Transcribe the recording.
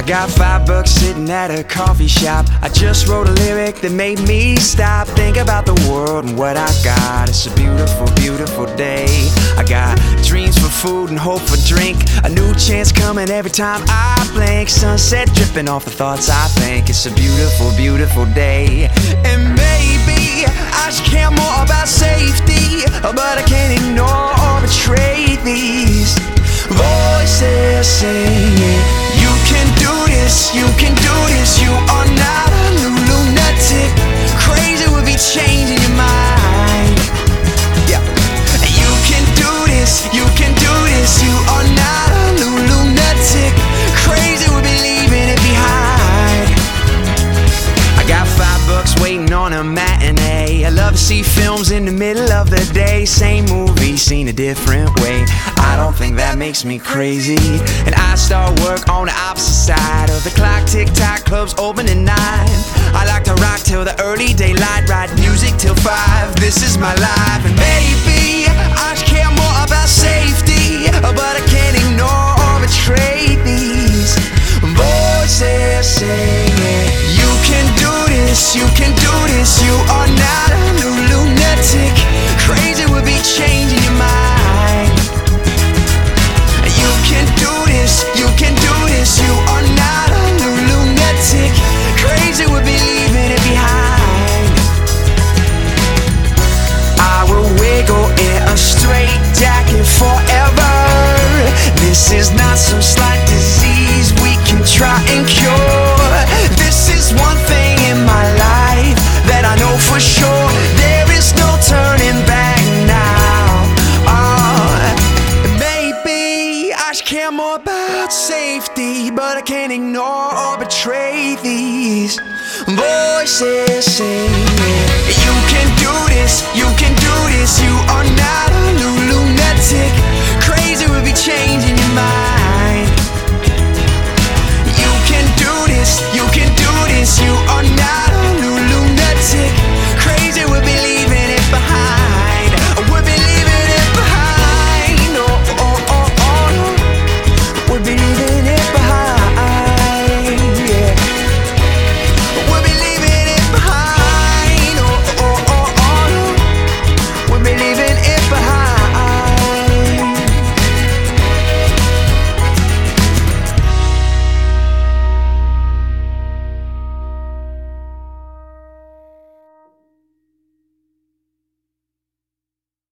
got $5 sitting at a coffee shop. I just wrote a lyric that made me stop, think about the world and what I got. It's a beautiful, beautiful day. I got dreams for food and hope for drink. A new chance coming every time I blink. Sunset dripping off the thoughts I think. It's a beautiful, beautiful day. And maybe I should care more about safety, but I can't ignore or betray these voices singing, you can do this, you can do this. You are not a lunatic. Crazy would be changing your mind. Yeah, you can do this, you can do this. You are not a lunatic. Crazy would be leaving it behind. I got $5 waiting on a matinee. I love to see films in the middle of the day. Same movie, seen a different way. I don't think that makes me crazy. And I start work on the opposite side of the clock. Tick-tock, clubs open at 9. I like to rock till the early daylight, ride music till 5. This is my life. And maybe I should care more about safety, but I can't ignore or betray these voices saying, you can do this, you can do this. You are not a lunatic. Crazy would be changing your mind. You can do this, you can do this. You are not a lunatic. Crazy would be leaving it behind. I will wiggle in a straight jacket forever. This is not some slight disease we can try and cure. This is one thing in my life that I know for sure. There is no turning back now. Maybe I should care more about safety, but I can't ignore or betray these voices saying, you can do this, you can do this. You are not